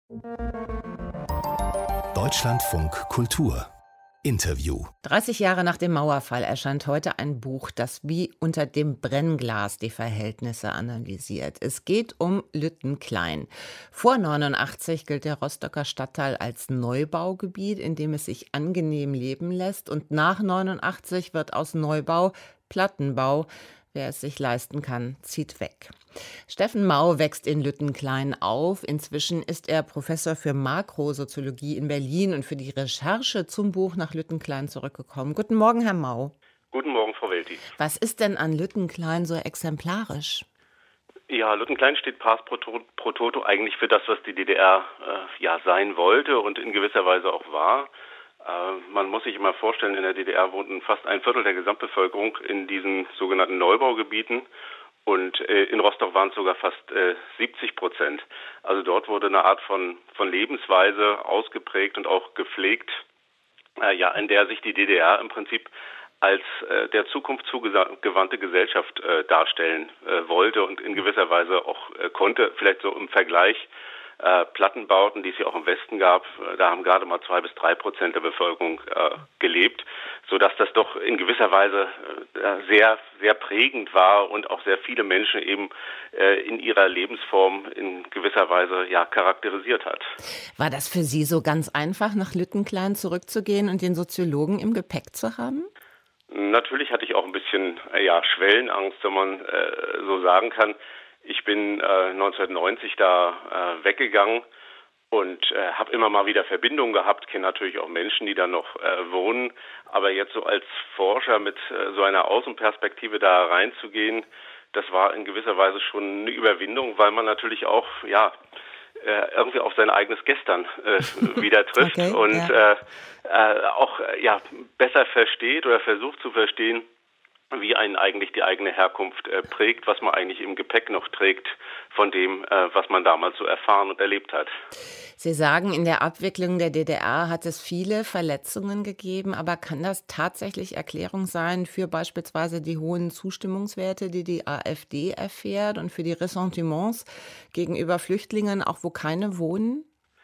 Deutschlandfunk Kultur Interview. 30 Jahre nach dem Mauerfall erscheint heute ein Buch, das wie unter dem Brennglas die Verhältnisse analysiert. Es geht um Lüttenklein. Vor 89 gilt der Rostocker Stadtteil als Neubaugebiet, in dem es sich angenehm leben lässt. Und nach 89 wird aus Neubau Plattenbau. Wer es sich leisten kann, zieht weg. Steffen Mau wächst in Lüttenklein auf. Inzwischen ist er Professor für Makrosoziologie in Berlin und für die Recherche zum Buch nach Lüttenklein zurückgekommen. Guten Morgen, Herr Mau. Guten Morgen, Frau Welti. Was ist denn an Lüttenklein so exemplarisch? Ja, Lüttenklein steht pars pro toto eigentlich für das, was die DDR sein wollte und in gewisser Weise auch war. Man muss sich immer vorstellen, in der DDR wohnten fast ein Viertel der Gesamtbevölkerung in diesen sogenannten Neubaugebieten und in Rostock waren es sogar fast 70%. Also dort wurde eine Art von Lebensweise ausgeprägt und auch gepflegt, in der sich die DDR im Prinzip als der Zukunft zugewandte Gesellschaft darstellen wollte und in gewisser Weise auch konnte, vielleicht so im Vergleich. Plattenbauten, die es ja auch im Westen gab, da haben gerade mal 2-3% der Bevölkerung gelebt, sodass das doch in gewisser Weise sehr, sehr prägend war und auch sehr viele Menschen eben in ihrer Lebensform in gewisser Weise charakterisiert hat. War das für Sie so ganz einfach, nach Lüttenklein zurückzugehen und den Soziologen im Gepäck zu haben? Natürlich hatte ich auch ein bisschen Schwellenangst, wenn man so sagen kann. Ich bin 1990 da weggegangen und habe immer mal wieder Verbindungen gehabt, kenne natürlich auch Menschen, die da noch wohnen. Aber jetzt so als Forscher mit so einer Außenperspektive da reinzugehen, das war in gewisser Weise schon eine Überwindung, weil man natürlich auch irgendwie auf sein eigenes Gestern wieder trifft auch besser versteht oder versucht zu verstehen, wie einen eigentlich die eigene Herkunft prägt, was man eigentlich im Gepäck noch trägt von dem, was man damals so erfahren und erlebt hat. Sie sagen, in der Abwicklung der DDR hat es viele Verletzungen gegeben, aber kann das tatsächlich Erklärung sein für beispielsweise die hohen Zustimmungswerte, die die AfD erfährt und für die Ressentiments gegenüber Flüchtlingen, auch wo keine wohnen?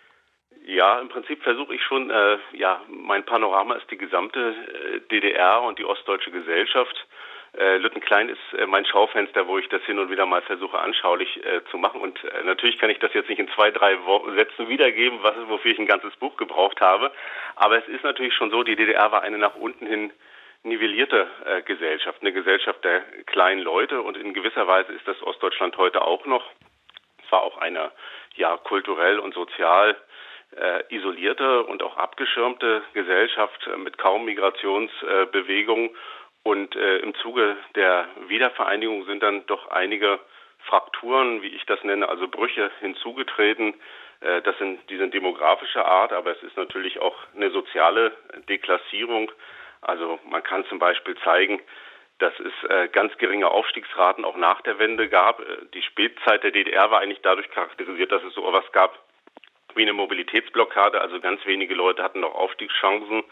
Ja, im Prinzip versuche ich schon, mein Panorama ist die gesamte DDR und die ostdeutsche Gesellschaft. Lüttenklein ist mein Schaufenster, wo ich das hin und wieder mal versuche anschaulich zu machen. Und natürlich kann ich das jetzt nicht in 2-3 Sätzen wiedergeben, wofür ich ein ganzes Buch gebraucht habe. Aber es ist natürlich schon so, die DDR war eine nach unten hin nivellierte Gesellschaft, eine Gesellschaft der kleinen Leute. Und in gewisser Weise ist das Ostdeutschland heute auch noch. Es war auch eine kulturell und sozial isolierte und auch abgeschirmte Gesellschaft mit kaum Migrationsbewegung. Und im Zuge der Wiedervereinigung sind dann doch einige Frakturen, wie ich das nenne, also Brüche hinzugetreten. Die sind demografischer Art, aber es ist natürlich auch eine soziale Deklassierung. Also man kann zum Beispiel zeigen, dass es ganz geringe Aufstiegsraten auch nach der Wende gab. Die Spätzeit der DDR war eigentlich dadurch charakterisiert, dass es so etwas gab wie eine Mobilitätsblockade, also ganz wenige Leute hatten noch Aufstiegschancen.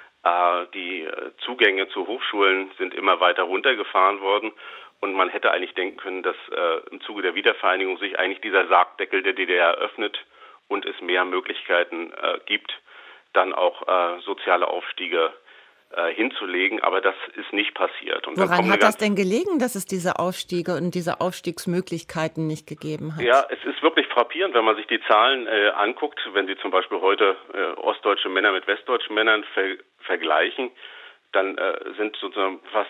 Die Zugänge zu Hochschulen sind immer weiter runtergefahren worden und man hätte eigentlich denken können, dass im Zuge der Wiedervereinigung sich eigentlich dieser Sargdeckel der DDR öffnet und es mehr Möglichkeiten gibt, dann auch soziale Aufstiege hinzulegen, aber das ist nicht passiert. Und woran hat das denn gelegen, dass es diese Aufstiege und diese Aufstiegsmöglichkeiten nicht gegeben hat? Ja, es ist wirklich frappierend, wenn man sich die Zahlen anguckt, wenn Sie zum Beispiel heute ostdeutsche Männer mit westdeutschen Männern vergleichen, dann sind sozusagen fast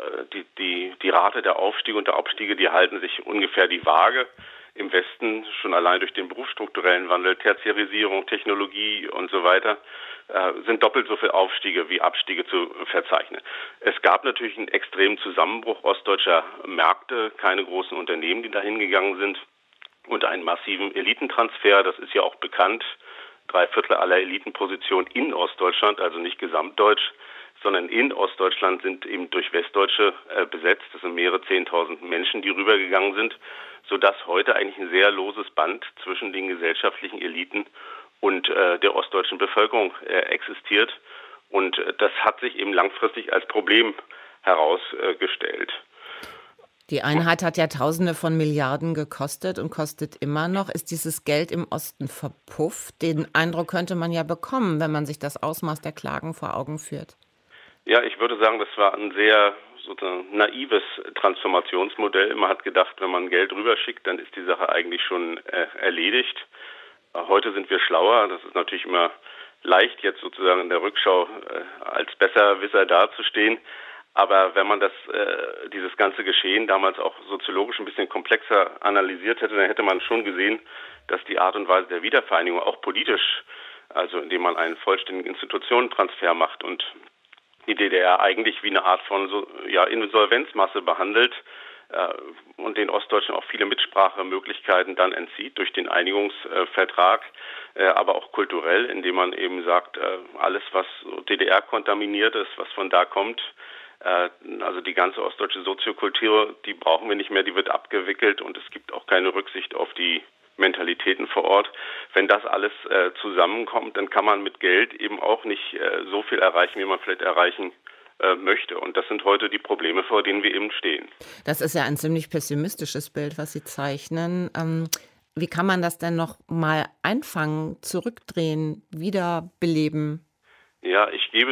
die Rate der Aufstiege und der Abstiege, die halten sich ungefähr die Waage. Im Westen schon allein durch den berufsstrukturellen Wandel, Tertiarisierung, Technologie und so weiter, sind doppelt so viele Aufstiege wie Abstiege zu verzeichnen. Es gab natürlich einen extremen Zusammenbruch ostdeutscher Märkte, keine großen Unternehmen, die dahin gegangen sind und einen massiven Elitentransfer, das ist ja auch bekannt. 3/4 aller Elitenpositionen in Ostdeutschland, also nicht gesamtdeutsch, sondern in Ostdeutschland sind eben durch Westdeutsche besetzt. Das sind mehrere 10.000 Menschen, die rübergegangen sind, sodass heute eigentlich ein sehr loses Band zwischen den gesellschaftlichen Eliten und der ostdeutschen Bevölkerung existiert. Und das hat sich eben langfristig als Problem herausgestellt. Die Einheit hat ja Tausende von Milliarden gekostet und kostet immer noch. Ist dieses Geld im Osten verpufft? Den Eindruck könnte man ja bekommen, wenn man sich das Ausmaß der Klagen vor Augen führt. Ja, ich würde sagen, das war ein sehr sozusagen naives Transformationsmodell. Man hat gedacht, wenn man Geld rüberschickt, dann ist die Sache eigentlich schon erledigt. Heute sind wir schlauer. Das ist natürlich immer leicht, jetzt sozusagen in der Rückschau als Besserwisser dazustehen. Aber wenn man dieses ganze Geschehen damals auch soziologisch ein bisschen komplexer analysiert hätte, dann hätte man schon gesehen, dass die Art und Weise der Wiedervereinigung auch politisch, also indem man einen vollständigen Institutionentransfer macht und die DDR eigentlich wie eine Art von Insolvenzmasse behandelt und den Ostdeutschen auch viele Mitsprachemöglichkeiten dann entzieht durch den Einigungsvertrag, aber auch kulturell, indem man eben sagt, alles, was DDR kontaminiert ist, was von da kommt, also die ganze ostdeutsche Soziokultur, die brauchen wir nicht mehr, die wird abgewickelt und es gibt auch keine Rücksicht auf die Mentalitäten vor Ort. Wenn das alles zusammenkommt, dann kann man mit Geld eben auch nicht so viel erreichen, wie man vielleicht erreichen möchte. Und das sind heute die Probleme, vor denen wir eben stehen. Das ist ja ein ziemlich pessimistisches Bild, was Sie zeichnen. Wie kann man das denn noch mal einfangen, zurückdrehen, wiederbeleben? Ja, ich gebe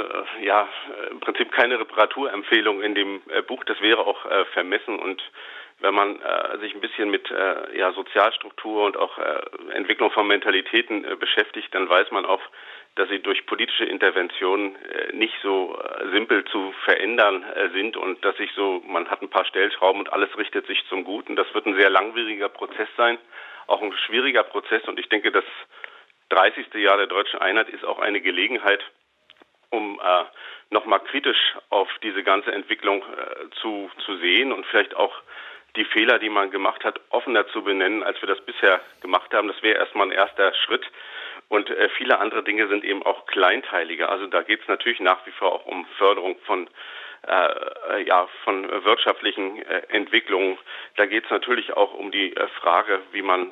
im Prinzip keine Reparaturempfehlung in dem Buch. Das wäre auch vermessen. Und wenn man sich ein bisschen mit Sozialstruktur und auch Entwicklung von Mentalitäten beschäftigt, dann weiß man auch, dass sie durch politische Interventionen nicht so simpel zu verändern sind und dass man hat ein paar Stellschrauben und alles richtet sich zum Guten. Das wird ein sehr langwieriger Prozess sein, auch ein schwieriger Prozess. Und ich denke, das 30. Jahr der deutschen Einheit ist auch eine Gelegenheit, um nochmal kritisch auf diese ganze Entwicklung zu sehen und vielleicht auch die Fehler, die man gemacht hat, offener zu benennen, als wir das bisher gemacht haben. Das wäre erstmal ein erster Schritt. Und viele andere Dinge sind eben auch kleinteiliger. Also da geht es natürlich nach wie vor auch um Förderung von wirtschaftlichen Entwicklungen. Da geht es natürlich auch um die Frage, wie man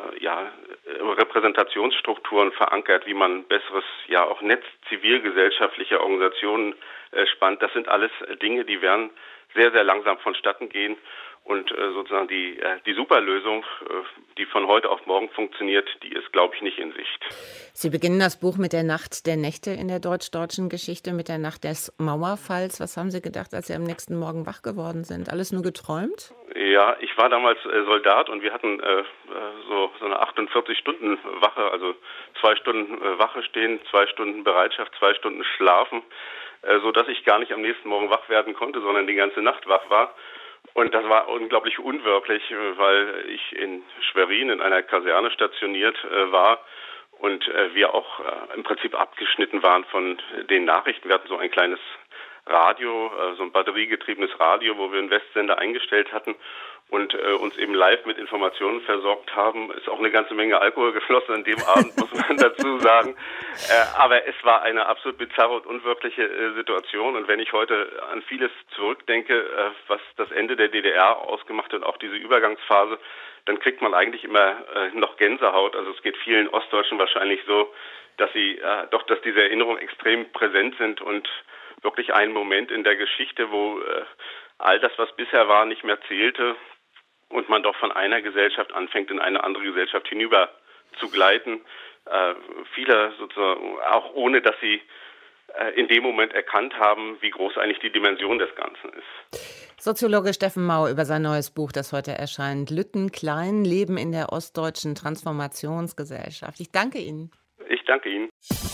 Repräsentationsstrukturen verankert, wie man besseres auch Netz zivilgesellschaftlicher Organisationen spannt. Das sind alles Dinge, die werden sehr, sehr langsam vonstatten gehen. Und sozusagen die Superlösung, die von heute auf morgen funktioniert, die ist, glaube ich, nicht in Sicht. Sie beginnen das Buch mit der Nacht der Nächte in der deutsch-deutschen Geschichte, mit der Nacht des Mauerfalls. Was haben Sie gedacht, als Sie am nächsten Morgen wach geworden sind? Alles nur geträumt? Ja, ich war damals Soldat und wir hatten so eine 48-Stunden-Wache, also 2 Stunden Wache stehen, 2 Stunden Bereitschaft, 2 Stunden schlafen, sodass ich gar nicht am nächsten Morgen wach werden konnte, sondern die ganze Nacht wach war. Und das war unglaublich unwirklich, weil ich in Schwerin in einer Kaserne stationiert war und wir auch im Prinzip abgeschnitten waren von den Nachrichten. Wir hatten so ein kleines Radio, so ein batteriegetriebenes Radio, wo wir einen Westsender eingestellt hatten und uns eben live mit Informationen versorgt haben. Ist auch eine ganze Menge Alkohol geflossen an dem Abend, muss man dazu sagen. Aber es war eine absolut bizarre und unwirkliche Situation. Und wenn ich heute an vieles zurückdenke, was das Ende der DDR ausgemacht hat, auch diese Übergangsphase, dann kriegt man eigentlich immer noch Gänsehaut. Also es geht vielen Ostdeutschen wahrscheinlich so, dass dass diese Erinnerungen extrem präsent sind und wirklich ein Moment in der Geschichte, wo all das, was bisher war, nicht mehr zählte und man doch von einer Gesellschaft anfängt, in eine andere Gesellschaft hinüber zu gleiten. Viele sozusagen, auch ohne dass sie in dem Moment erkannt haben, wie groß eigentlich die Dimension des Ganzen ist. Soziologe Steffen Mau über sein neues Buch, das heute erscheint. Lütten Klein, Leben in der ostdeutschen Transformationsgesellschaft. Ich danke Ihnen. Ich danke Ihnen.